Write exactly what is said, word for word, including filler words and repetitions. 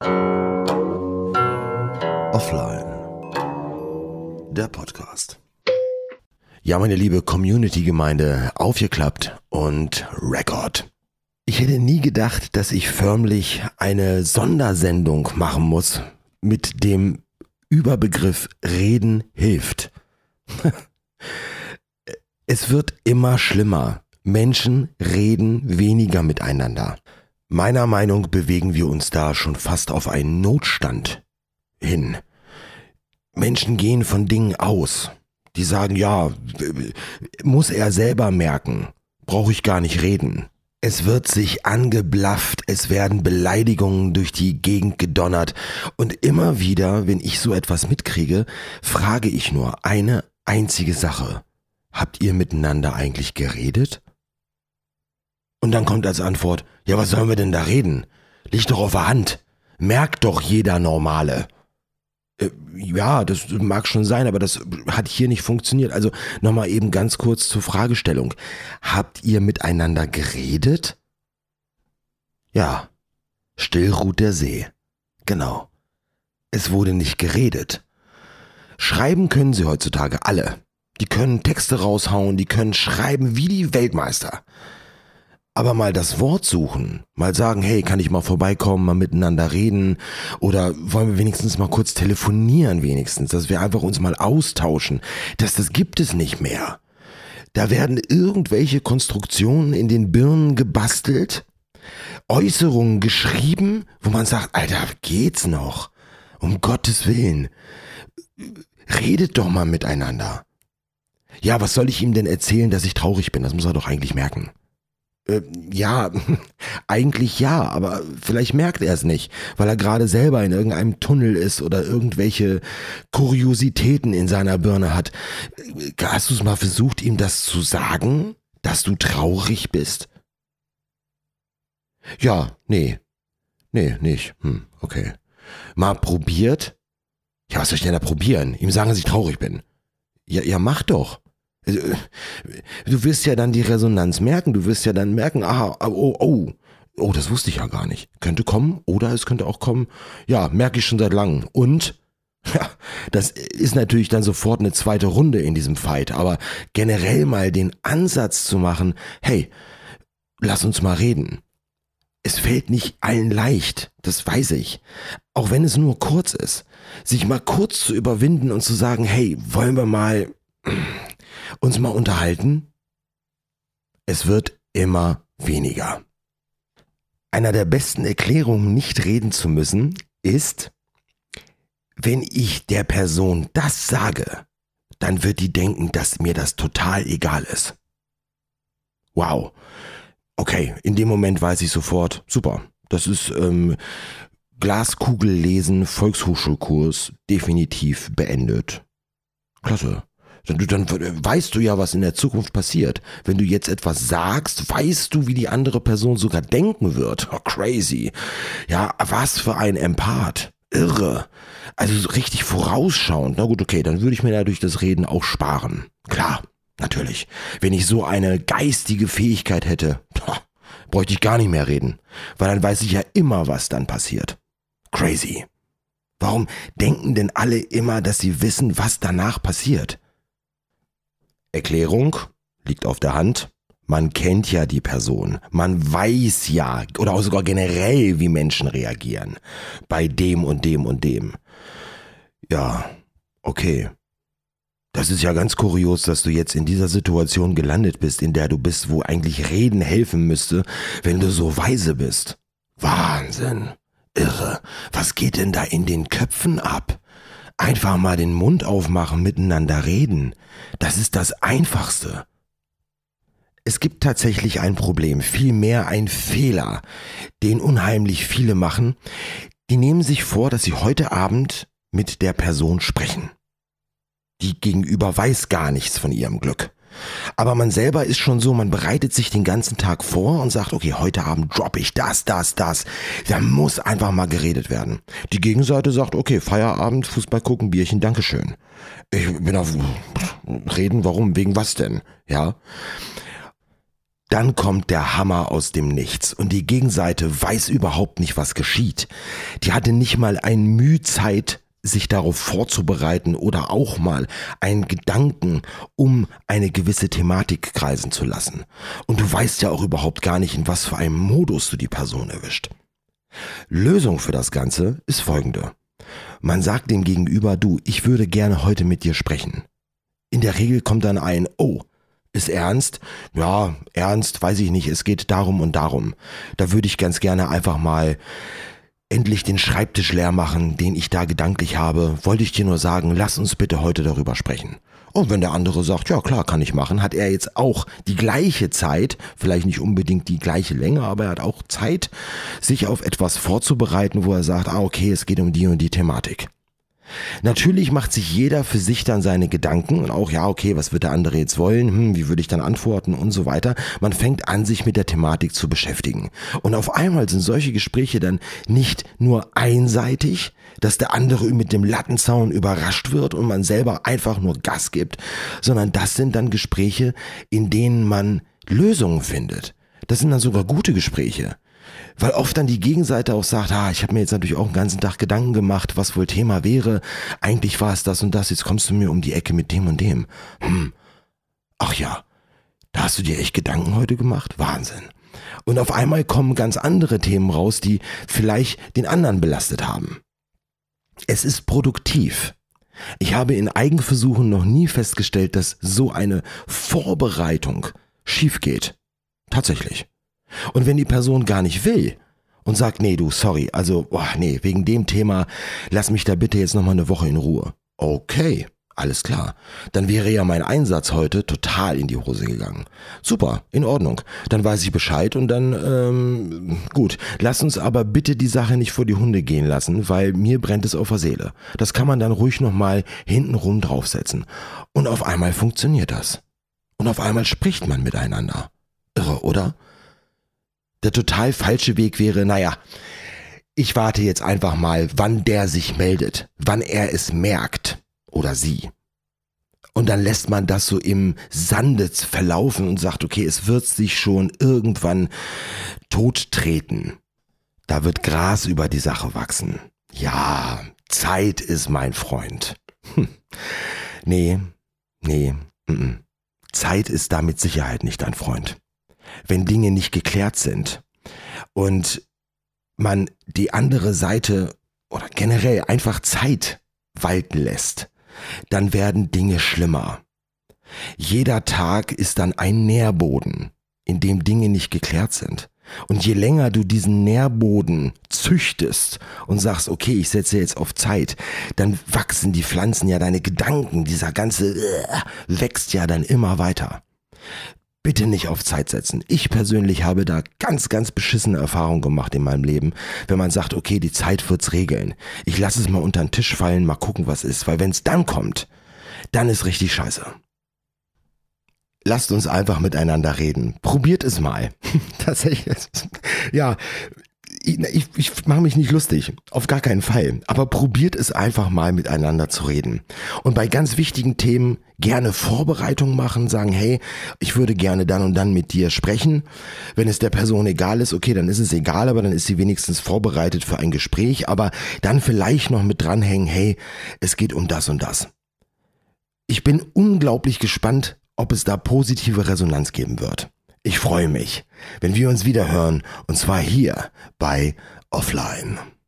Offline. Der Podcast. Ja, meine liebe Community-Gemeinde, aufgeklappt und Record. Ich hätte nie gedacht, dass ich förmlich eine Sondersendung machen muss mit dem Überbegriff Reden hilft. Es wird immer schlimmer. Menschen reden weniger miteinander. Meiner Meinung nach bewegen wir uns da schon fast auf einen Notstand hin. Menschen gehen von Dingen aus. Die sagen, ja, muss er selber merken, brauche ich gar nicht reden. Es wird sich angeblafft, es werden Beleidigungen durch die Gegend gedonnert und immer wieder, wenn ich so etwas mitkriege, frage ich nur eine einzige Sache. Habt ihr miteinander eigentlich geredet? Und dann kommt als Antwort, ja, was sollen wir denn da reden? Liegt doch auf der Hand. Merkt doch jeder Normale. Äh, ja, das mag schon sein, aber das hat hier nicht funktioniert. Also nochmal eben ganz kurz zur Fragestellung. Habt ihr miteinander geredet? Ja, still ruht der See. Genau. Es wurde nicht geredet. Schreiben können sie heutzutage alle. Die können Texte raushauen, die können schreiben wie die Weltmeister. Aber mal das Wort suchen, mal sagen, hey, kann ich mal vorbeikommen, mal miteinander reden oder wollen wir wenigstens mal kurz telefonieren wenigstens, dass wir einfach uns mal austauschen, das, das gibt es nicht mehr. Da werden irgendwelche Konstruktionen in den Birnen gebastelt, Äußerungen geschrieben, wo man sagt, Alter, geht's noch? Um Gottes Willen, redet doch mal miteinander. Ja, was soll ich ihm denn erzählen, dass ich traurig bin? Das muss er doch eigentlich merken. Äh, ja, eigentlich ja, aber vielleicht merkt er es nicht, weil er gerade selber in irgendeinem Tunnel ist oder irgendwelche Kuriositäten in seiner Birne hat. Hast du es mal versucht, ihm das zu sagen, dass du traurig bist? Ja, nee, nee, nicht. Hm, okay. Mal probiert? Ja, was soll ich denn da probieren? Ihm sagen, dass ich traurig bin. Ja, ja, mach doch. Du wirst ja dann die Resonanz merken, du wirst ja dann merken, aha, oh, oh, oh, das wusste ich ja gar nicht. Könnte kommen oder es könnte auch kommen, ja, merke ich schon seit langem. Und, ja, das ist natürlich dann sofort eine zweite Runde in diesem Fight, aber generell mal den Ansatz zu machen, hey, lass uns mal reden. Es fällt nicht allen leicht, das weiß ich. Auch wenn es nur kurz ist. Sich mal kurz zu überwinden und zu sagen, hey, wollen wir mal uns mal unterhalten? Es wird immer weniger. Einer der besten Erklärungen, nicht reden zu müssen, ist, wenn ich der Person das sage, dann wird die denken, dass mir das total egal ist. Wow. Okay, in dem Moment weiß ich sofort, super, das ist ähm, Glaskugel lesen, Volkshochschulkurs, definitiv beendet. Klasse. Dann, dann weißt du ja, was in der Zukunft passiert. Wenn du jetzt etwas sagst, weißt du, wie die andere Person sogar denken wird. Oh, crazy. Ja, was für ein Empath. Irre. Also so richtig vorausschauend. Na gut, okay, dann würde ich mir dadurch das Reden auch sparen. Klar, natürlich. Wenn ich so eine geistige Fähigkeit hätte, bräuchte ich gar nicht mehr reden. Weil dann weiß ich ja immer, was dann passiert. Crazy. Warum denken denn alle immer, dass sie wissen, was danach passiert? Erklärung liegt auf der Hand. Man kennt ja die Person. Man weiß ja, oder auch sogar generell, wie Menschen reagieren. Bei dem und dem und dem. Ja, okay. Das ist ja ganz kurios, dass du jetzt in dieser Situation gelandet bist, in der du bist, wo eigentlich Reden helfen müsste, wenn du so weise bist. Wahnsinn. Irre. Was geht denn da in den Köpfen ab? Einfach mal den Mund aufmachen, miteinander reden. Das ist das Einfachste. Es gibt tatsächlich ein Problem, vielmehr ein Fehler, den unheimlich viele machen. Die nehmen sich vor, dass sie heute Abend mit der Person sprechen. Die Gegenüber weiß gar nichts von ihrem Glück. Aber man selber ist schon so, man bereitet sich den ganzen Tag vor und sagt, okay, heute Abend droppe ich das, das, das. Da muss einfach mal geredet werden. Die Gegenseite sagt, okay, Feierabend, Fußball gucken, Bierchen, Dankeschön. Ich bin auf Reden, warum, wegen was denn? Ja. dann kommt der Hammer aus dem Nichts und die Gegenseite weiß überhaupt nicht, was geschieht. Die hatte nicht mal ein Mühe Zeit, sich darauf vorzubereiten oder auch mal einen Gedanken um eine gewisse Thematik kreisen zu lassen. Und du weißt ja auch überhaupt gar nicht, in was für einem Modus du die Person erwischt. Lösung für das Ganze ist folgende. Man sagt dem Gegenüber, du, ich würde gerne heute mit dir sprechen. In der Regel kommt dann ein, oh, ist ernst? Ja, ernst, weiß ich nicht, es geht darum und darum. Da würde ich ganz gerne einfach mal endlich den Schreibtisch leer machen, den ich da gedanklich habe. Wollte ich dir nur sagen, lass uns bitte heute darüber sprechen. Und wenn der andere sagt, ja klar, kann ich machen, hat er jetzt auch die gleiche Zeit, vielleicht nicht unbedingt die gleiche Länge, aber er hat auch Zeit, sich auf etwas vorzubereiten, wo er sagt, ah okay, es geht um die und die Thematik. Natürlich macht sich jeder für sich dann seine Gedanken und auch, ja, okay, was wird der andere jetzt wollen, hm, wie würde ich dann antworten und so weiter. Man fängt an, sich mit der Thematik zu beschäftigen. Und auf einmal sind solche Gespräche dann nicht nur einseitig, dass der andere mit dem Lattenzaun überrascht wird und man selber einfach nur Gas gibt, sondern das sind dann Gespräche, in denen man Lösungen findet. Das sind dann sogar gute Gespräche. Weil oft dann die Gegenseite auch sagt, ah, ich habe mir jetzt natürlich auch den ganzen Tag Gedanken gemacht, was wohl Thema wäre. Eigentlich war es das und das, jetzt kommst du mir um die Ecke mit dem und dem. Hm. Ach ja, da hast du dir echt Gedanken heute gemacht? Wahnsinn. Und auf einmal kommen ganz andere Themen raus, die vielleicht den anderen belastet haben. Es ist produktiv. Ich habe in Eigenversuchen noch nie festgestellt, dass so eine Vorbereitung schief geht. Tatsächlich. Und wenn die Person gar nicht will und sagt, nee, du, sorry, also, boah, nee, wegen dem Thema, lass mich da bitte jetzt nochmal eine Woche in Ruhe. Okay, alles klar. Dann wäre ja mein Einsatz heute total in die Hose gegangen. Super, in Ordnung. Dann weiß ich Bescheid und dann, ähm, gut. Lass uns aber bitte die Sache nicht vor die Hunde gehen lassen, weil mir brennt es auf der Seele. Das kann man dann ruhig nochmal hintenrum draufsetzen. Und auf einmal funktioniert das. Und auf einmal spricht man miteinander. Irre, oder? Der total falsche Weg wäre, naja, ich warte jetzt einfach mal, wann der sich meldet, wann er es merkt oder sie. Und dann lässt man das so im Sande verlaufen und sagt, okay, es wird sich schon irgendwann tottreten. Da wird Gras über die Sache wachsen. Ja, Zeit ist mein Freund. Hm. Nee, nee, m-m. Zeit ist da mit Sicherheit nicht dein Freund. Wenn Dinge nicht geklärt sind und man die andere Seite oder generell einfach Zeit walten lässt, dann werden Dinge schlimmer. Jeder Tag ist dann ein Nährboden, in dem Dinge nicht geklärt sind. Und je länger du diesen Nährboden züchtest und sagst, okay, ich setze jetzt auf Zeit, dann wachsen die Pflanzen ja, deine Gedanken, dieser ganze äh, wächst ja dann immer weiter. Bitte nicht auf Zeit setzen. Ich persönlich habe da ganz, ganz beschissene Erfahrungen gemacht in meinem Leben, wenn man sagt, okay, die Zeit wird's regeln. Ich lasse es mal unter den Tisch fallen, mal gucken, was ist. Weil wenn es dann kommt, dann ist richtig scheiße. Lasst uns einfach miteinander reden. Probiert es mal. Tatsächlich. Ja, ich, ich, ich mache mich nicht lustig. Auf gar keinen Fall. Aber probiert es einfach mal miteinander zu reden. Und bei ganz wichtigen Themen gerne Vorbereitung machen, sagen, hey, ich würde gerne dann und dann mit dir sprechen. Wenn es der Person egal ist, okay, dann ist es egal, aber dann ist sie wenigstens vorbereitet für ein Gespräch. Aber dann vielleicht noch mit dranhängen, hey, es geht um das und das. Ich bin unglaublich gespannt, ob es da positive Resonanz geben wird. Ich freue mich, wenn wir uns wieder hören, und zwar hier bei Offline.